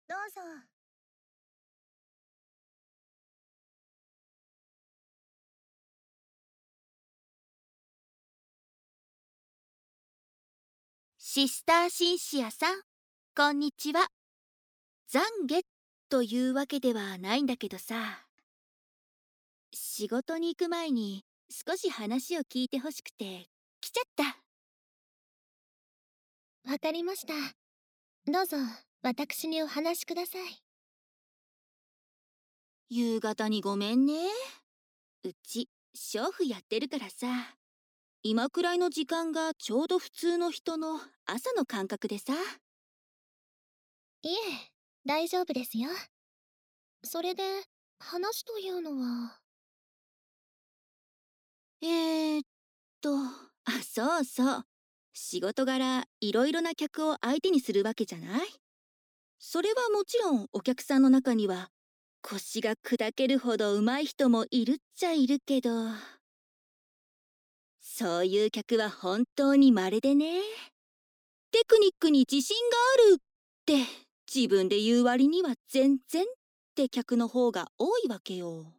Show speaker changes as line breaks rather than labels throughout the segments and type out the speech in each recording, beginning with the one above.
どうぞ。
シスターシンシアさん、こんにちは。懺悔というわけではないんだけどさ、仕事に行く前に少し話を聞いてほしくて来ちゃった。
わかりました。どうぞ、私にお話しください。
夕方にごめんね。うち、娼婦やってるからさ、今くらいの時間がちょうど普通の人の朝の感覚でさ。
いえ、大丈夫ですよ。それで、話というのは。
えーっそうそう。仕事柄、いろいろな客を相手にするわけじゃない？それはもちろんお客さんの中には腰が砕けるほど上手い人もいるっちゃいるけど、そういう客は本当に稀でね。テクニックに自信があるって自分で言う割には全然って客の方が多いわけよ。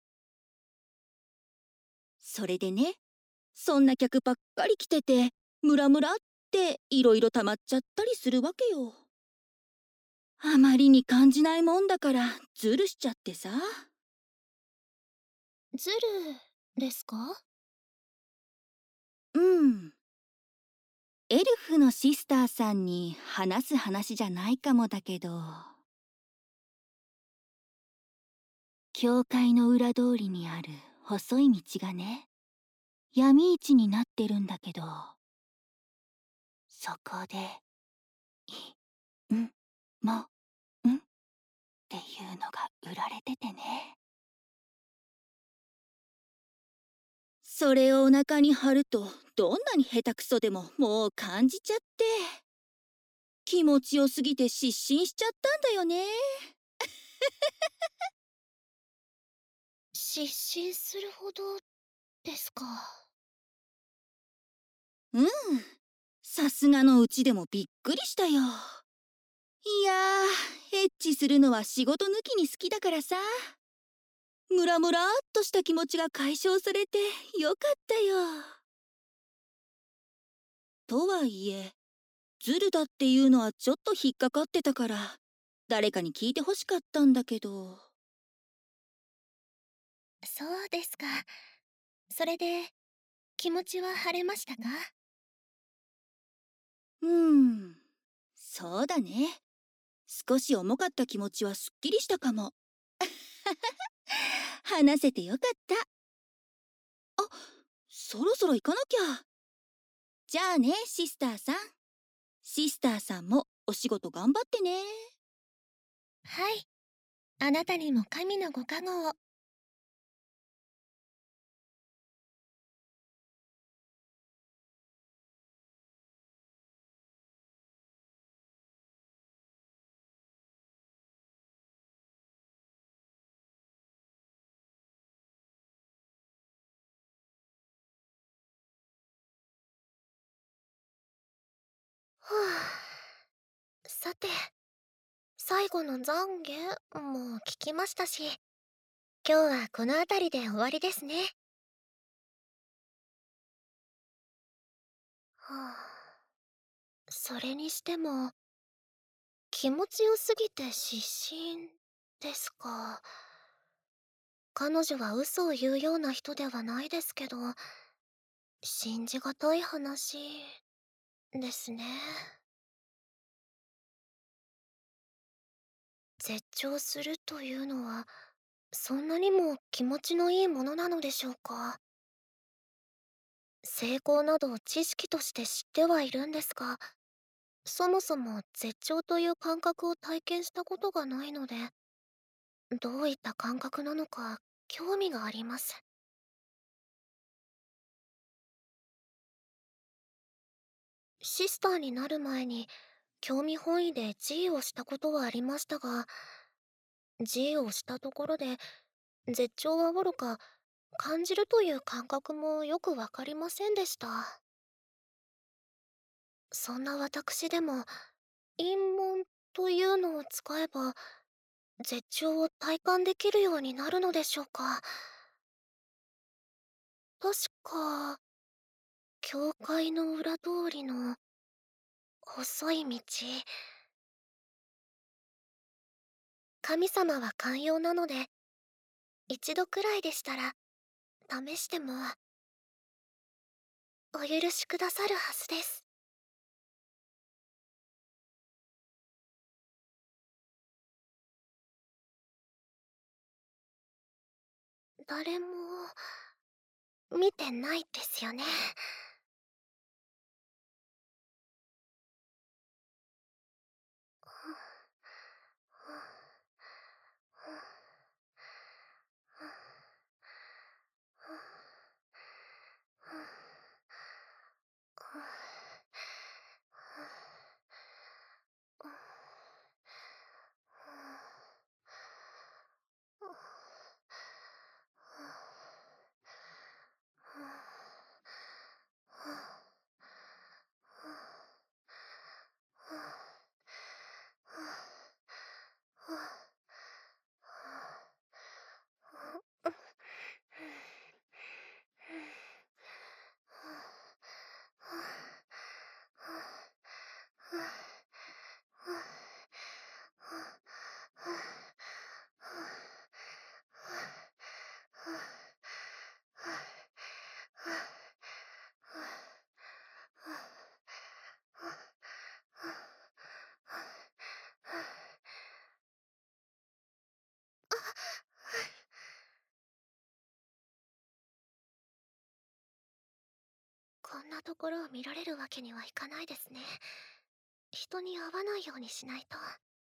それでね、そんな客ばっかり来ててムラムラっていろいろ溜まっちゃったりするわけよ。あまりに感じないもんだからズルしちゃってさ。
ズルですか？
うん。エルフのシスターさんに話す話じゃないかもだけど、教会の裏通りにある細い道がね、闇市になってるんだけど、そこで、い、ん、も、んっていうのが売られててね。それをお腹に貼ると、どんなに下手くそでももう感じちゃって、気持ちよすぎて失神しちゃったんだよね。
失神するほどですか？
うん。さすがのうちでもびっくりしたよ。いやー、エッチするのは仕事抜きに好きだからさ。ムラムラっとした気持ちが解消されてよかったよ。とはいえ、ズルだっていうのはちょっと引っかかってたから、誰かに聞いてほしかったんだけど。
そうですか。それで、気持ちは晴れましたか？
そうだね。少し重かった気持ちはすっきりしたかも。話せてよかった。あ、そろそろ行かなきゃ。じゃあね、シスターさん。シスターさんもお仕事頑張ってね。
はい。あなたにも神のご加護を。はあ、さて、最後の懺悔も聞きましたし、今日はこの辺りで終わりですね。はあ、それにしても、気持ちよすぎて失神ですか。彼女は嘘を言うような人ではないですけど、信じがたい話ですね。絶頂するというのは、そんなにも気持ちのいいものなのでしょうか。成功など知識として知ってはいるんですが、そもそも絶頂という感覚を体験したことがないので、どういった感覚なのか興味があります。シスターになる前に興味本位で G をしたことはありましたが、G をしたところで絶頂はおろか、感じるという感覚もよくわかりませんでした。そんな私でも陰謀というのを使えば、絶頂を体感できるようになるのでしょうか。確か、教会の裏通りの細い道。神様は寛容なので、一度くらいでしたら、試しても、お許しくださるはずです。誰も、見てないですよね。こんなところを見られるわけにはいかないですね。人に会わないようにしないと。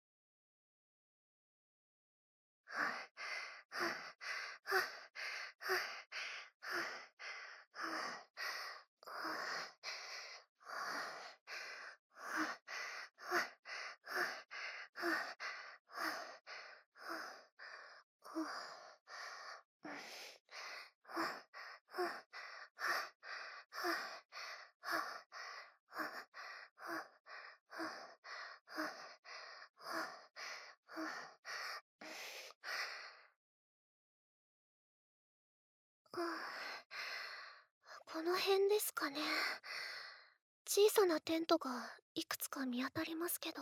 この辺ですかね。小さなテントがいくつか見当たりますけど。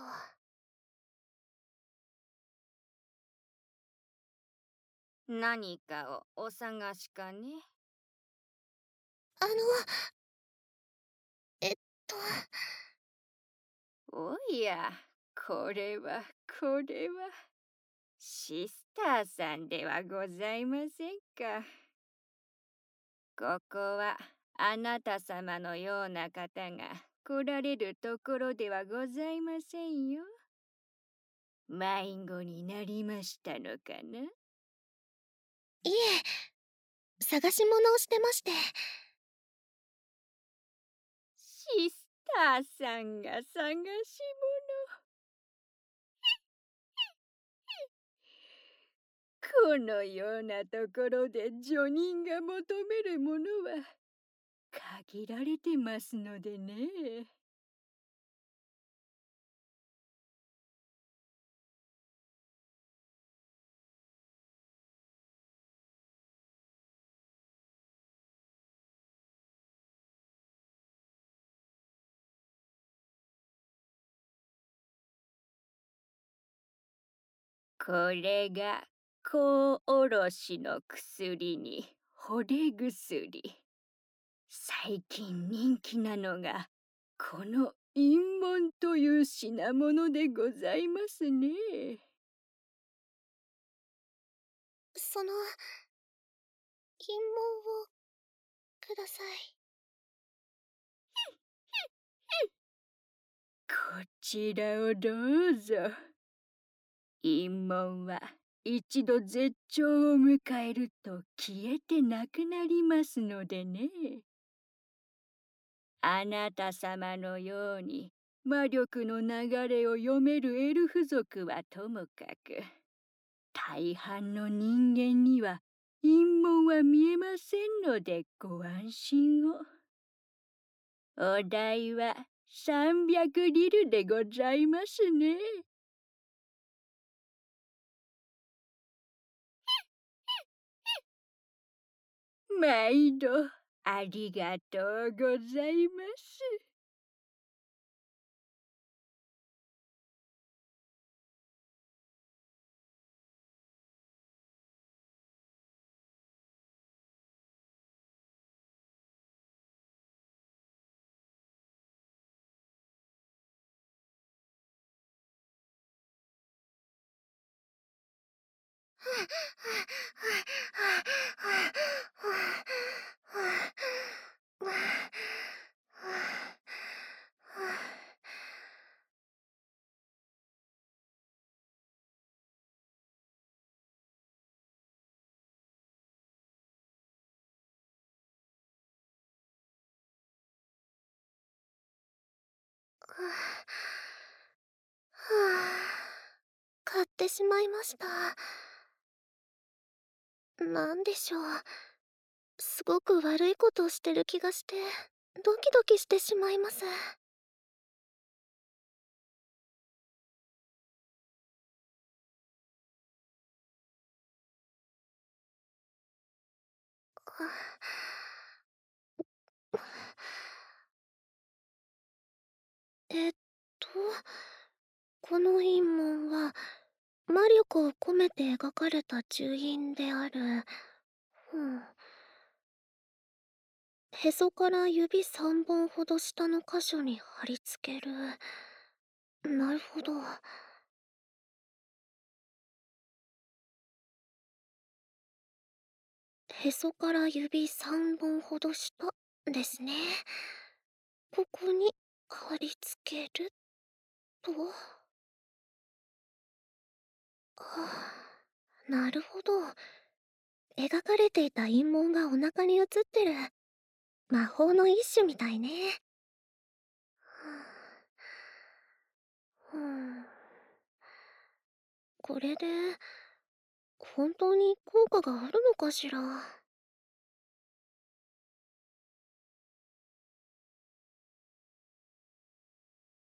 何かをお探しかね。
あの、えっと、
おや、これはこれは。シスターさんではございませんか。ここはあなた様のような方が来られるところではございませんよ。迷子になりましたのかな。
いえ、探し物をしてまして。
シスターさんが探し物。このようなところで叙人が求めるものは限られてますのでね。これが香おろしの薬に惚れ薬。最近人気なのがこの陰門という品物でございますね。
その、陰謀をください。
こちらをどうぞ。陰門は一度絶頂を迎えると消えてなくなりますのでね。あなた様のように魔力の流れを読めるエルフ族はともかく、大半の人間には陰謀は見えませんのでご安心を。お代は300リルでございますね。 毎度ありがとうございます。
買ってしまいました。なんでしょう。すごく悪いことをしてる気がして、ドキドキしてしまいます。えっと、この陰紋は、魔力を込めて描かれた呪印である。へそから指3本ほど下の箇所に貼り付ける。なるほど。へそから指3本ほど下ですね。ここに貼り付けると。なるほど。描かれていた陰紋がお腹に映ってる。魔法の一種みたいね。うん。これで本当に効果があるのかしら。